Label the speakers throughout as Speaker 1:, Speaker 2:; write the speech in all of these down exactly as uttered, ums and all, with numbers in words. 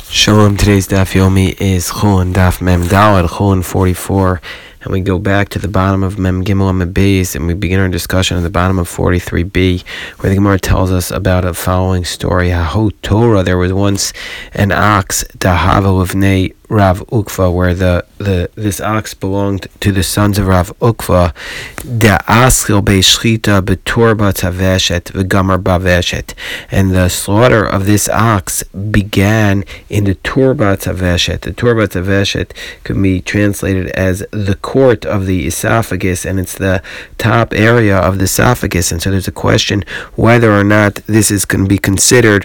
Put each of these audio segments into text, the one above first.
Speaker 1: Shalom, today's Daf Yomi is Chulin Daf Mem Daled, Chulin forty-four, and we go back to the bottom of Mem Gimel Amud Beis, and we begin our discussion at the bottom of forty-three b, where the Gemara tells us about a following story. Hahot Torah, there was once an ox, Dahava Livnei Rav Ukva, where the, the this ox belonged to the sons of Rav Ukva. Da'aschil be'shchita beturba taveshet v'gamar baveshet, and the slaughter of this ox began in the turba taveshet. The turba taveshet can be translated as the court of the esophagus, and it's the top area of the esophagus. And so there's a question whether or not this is going to be considered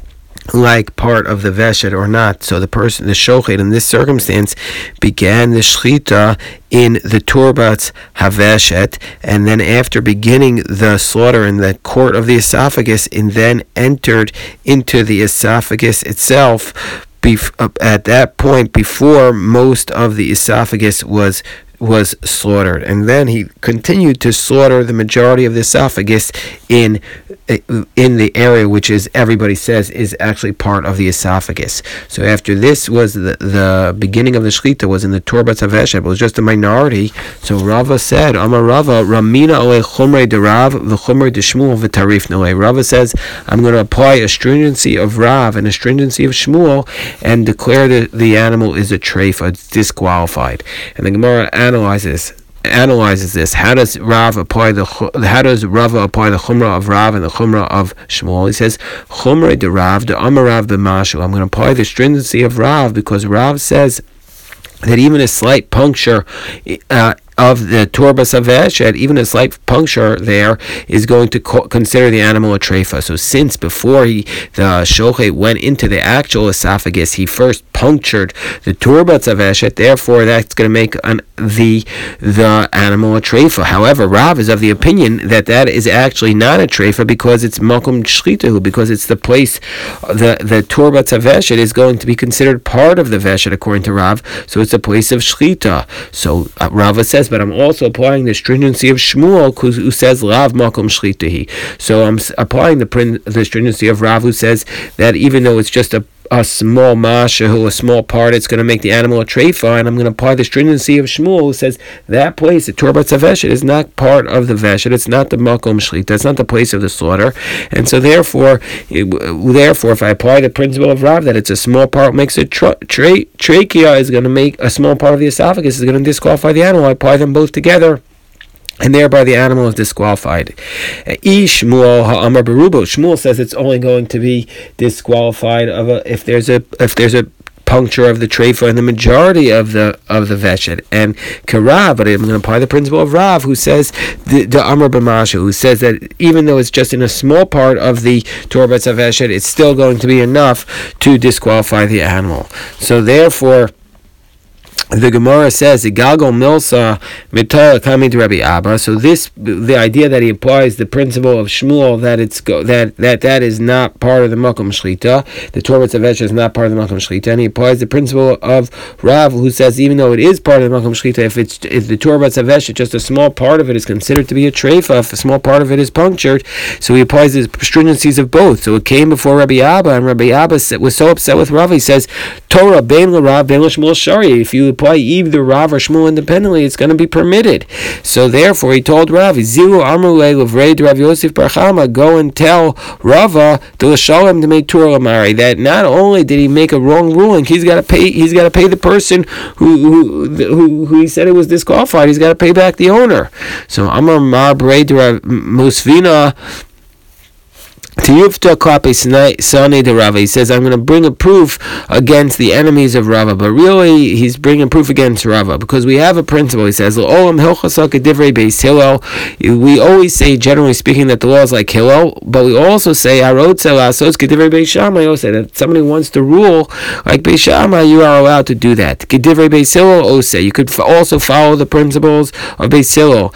Speaker 1: like part of the veshet or not. So the person, the shochet in this circumstance, began the shchita in the turbat haveshet, and then after beginning the slaughter in the court of the esophagus, and then entered into the esophagus itself. Bef- at that point, before most of the esophagus was was slaughtered, and then he continued to slaughter the majority of the esophagus in in the area which is everybody says is actually part of the esophagus. So after this was the, the beginning of the shechita was in the turbat haveshet, it was just a minority. So Rava said, Amar Rava, Ramina ole chumrei de Rav v'chumrei de Shmuel v'tarif noe. Rava says, I'm going to apply a stringency of Rav and a stringency of Shmuel and declare that the animal is a treifa, it's disqualified. And the Gemara analyzes analyzes this. How does Rav apply the how does Rava apply the chumrah of Rav and the chumrah of Shmuel? He says chumrah de Rav de Amar Rav b'mashu. I'm going to apply the stringency of Rav because Rav says that even a slight puncture uh, of the turbas haveshet, even a slight puncture there is going to co- consider the animal a treifa. So since before he the shochet went into the actual esophagus, he first punctured the turbas haveshet, therefore that's going to make an, the the animal a treifa. However, Rav is of the opinion that that is actually not a treifa because it's makom shchitahu, because it's the place the the turbas haveshet is going to be considered part of the veshet according to Rav. So it's a place of shchita. So uh, Rava says, but I'm also applying the stringency of Shmuel, who says Rav makom shchitahi. So I'm applying the the stringency of Rav, who says that even though it's just a a small mashahu, a small part, it's going to make the animal a treifa, and I'm going to apply the stringency of Shmuel, who says that place, the turbat haveshet, is not part of the veshet, it's not the makom shlita, it's not the place of the slaughter, and so therefore, it, therefore, if I apply the principle of Rav that it's a small part makes it tra- tra- trachea is going to make a small part of the esophagus is going to disqualify the animal. I apply them both together, and thereby the animal is disqualified. Shmuel ha'amar berubo. Shmuel says it's only going to be disqualified of a, if there's a if there's a puncture of the treifa in the majority of the of the veshet. And Karav, but I'm going to apply the principle of Rav, who says the, the Amar b'mashu, who says that even though it's just in a small part of the turbat haveshet, it's still going to be enough to disqualify the animal. So therefore, the Gemara says the Galgal Milsa Mitala coming to Rabbi Abba. So this, the idea that he applies the principle of Shmuel that it's go, that that that is not part of the makom shlita, the turbat haveshet is not part of the makom shlita, and he applies the principle of Rav, who says even though it is part of the makom shlita, if it's if the turbat haveshet, just a small part of it is considered to be a treifa, if a small part of it is punctured, so he applies the stringencies of both. So it came before Rabbi Abba, and Rabbi Abba was so upset with Rav, he says Torah bein l'Rav bein l'Shmuel shari. If you apply either Rav or Shmuel independently, it's going to be permitted. So therefore, he told Rav, "Zilu amrulei l'vrei Rav Yosef bar Chama, go and tell Rava to l'shalom to make Torah l'mari, that not only did he make a wrong ruling, he's got to pay. He's got to pay the person who who, who who he said it was disqualified. He's got to pay back the owner." So Amar Mar Brei Rav Musvina. He says, I'm going to bring a proof against the enemies of Rava, but really he's bringing proof against Rava because we have a principle. He says, we always say, generally speaking, that the law is like Hillel, but we also say that somebody wants to rule like Beis Shammai, you are allowed to do that. You could also follow the principles of Beis Hillel.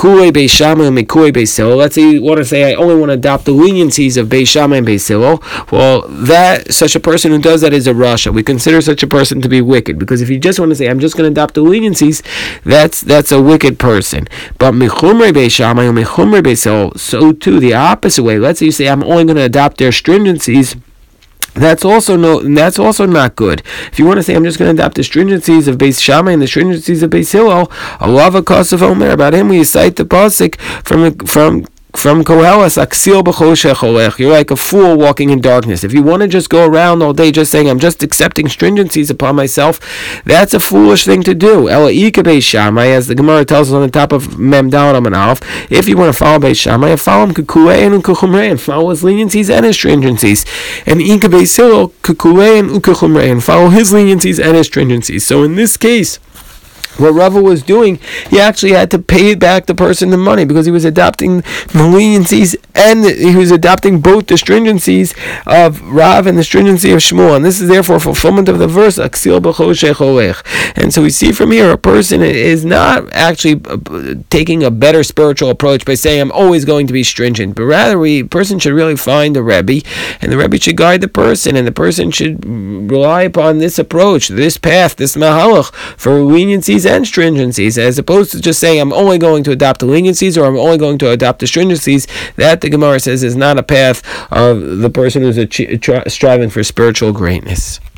Speaker 1: Let's say you want to say, I only want to adopt the leniencies of Beis Shammai and Beis Hillel. Well, that such a person who does that is a rasha. We consider such a person to be wicked, because if you just want to say, I'm just going to adopt the leniencies, that's that's a wicked person. But mechumrei Beis Shammai or mechumrei Beis Hillel, so too the opposite way. Let's say you say, I'm only going to adopt their stringencies That's also no. That's also not good. If you want to say, I'm just going to adopt the stringencies of Beis Shammai and the stringencies of Beis Hillel, Allah v'Kosov Omer, about him we cite the pasuk from from. From Koheles, Aksil b'choshech olech. You're like a fool walking in darkness. If you want to just go around all day just saying, I'm just accepting stringencies upon myself, that's a foolish thing to do. Ela ika Beis Shammai, as the Gemara tells us on the top of Mem Daled Amud Aleph, if you want to follow Beis Shammai, follow him kekulein and kechumrein, follow his leniencies and his stringencies. And ika Beis Hillel, kekulein and kechumrein, follow his leniencies and his stringencies. So in this case, what Rava was doing, he actually had to pay back the person the money because he was adopting the leniencies and he was adopting both the stringencies of Rav and the stringency of Shmuel. And this is therefore fulfillment of the verse, Aksil b'choshech olech. And so we see from here a person is not actually taking a better spiritual approach by saying, I'm always going to be stringent, but rather a person should really find a Rebbe, and the Rebbe should guide the person, and the person should rely upon this approach, this path, this mahalach for leniencies and stringencies, as opposed to just saying I'm only going to adopt the leniencies or I'm only going to adopt the stringencies. That, the Gemara says, is not a path of the person who's a, striving for spiritual greatness.